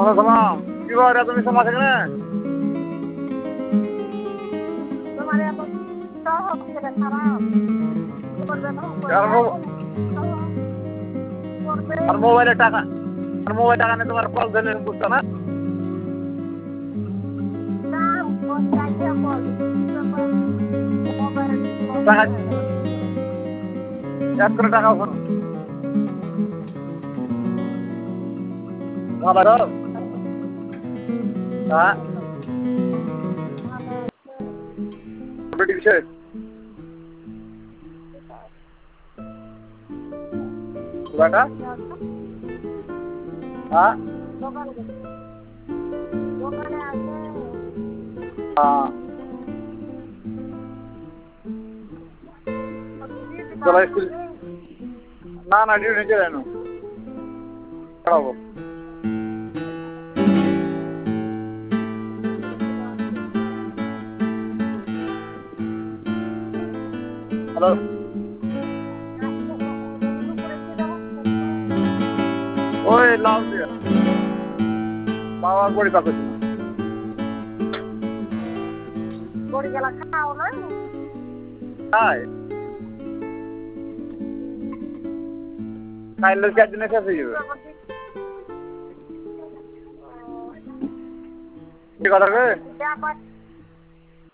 সালাম কি বারে তুমি সমাজ এখানে তোমার এত সব ছেলে খারাপ করবে না আর মোবাইলে টাকা আর মোবাইল টাকা নিয়ে তোমার কল দিলে বুঝছো না টাকা এক করে টাকা ওখানে আবার হ্যাঁ বিষয় হ্যাঁ চলো স্কুল না না ডিউটি চলে না খারাপ হ্যালো ওই লাভ দিয়া বাবার বড়ি পাচ্ছে বড়ি গেলা খাও না হাই খাইলে চার দিনে শেষ হয়ে যাবে কি কথা রে